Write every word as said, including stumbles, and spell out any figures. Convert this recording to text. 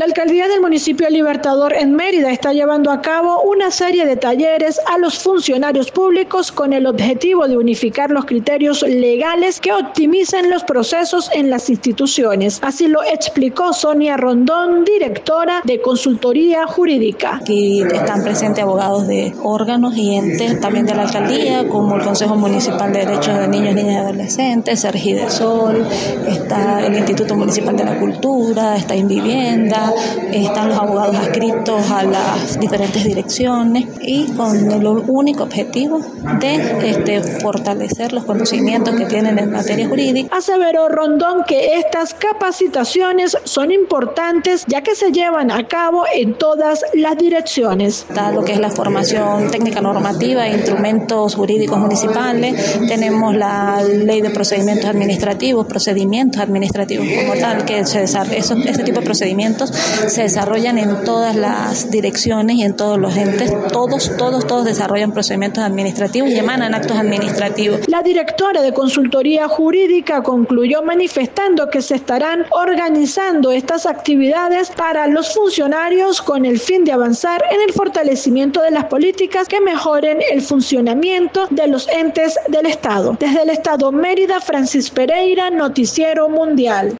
La alcaldía del municipio Libertador en Mérida está llevando a cabo una serie de talleres a los funcionarios públicos con el objetivo de unificar los criterios legales que optimicen los procesos en las instituciones. Así lo explicó Sonia Rondón, directora de Consultoría Jurídica. Aquí están presentes abogados de órganos y entes también de la alcaldía, como el Consejo Municipal de Derechos de Niños, Niñas y Adolescentes, Sergidesol, está el Instituto Municipal de la Cultura, está Invivienda, están los abogados adscritos a las diferentes direcciones y con el único objetivo de este, fortalecer los conocimientos que tienen en materia jurídica. Aseveró Rondón que estas capacitaciones son importantes ya que se llevan a cabo en todas las direcciones. Está lo que es la formación técnica normativa e instrumentos jurídicos municipales, tenemos la ley de procedimientos administrativos, procedimientos administrativos como tal, que se desarrolla, eso, ese tipo de procedimientos se desarrollan en todas las direcciones y en todos los entes, todos, todos, todos desarrollan procedimientos administrativos y emanan actos administrativos. La directora de Consultoría Jurídica concluyó manifestando que se estarán organizando estas actividades para los funcionarios con el fin de avanzar en el fortalecimiento de las políticas que mejoren el funcionamiento de los entes del Estado. Desde el Estado Mérida, Francis Pereira, Noticiero Mundial.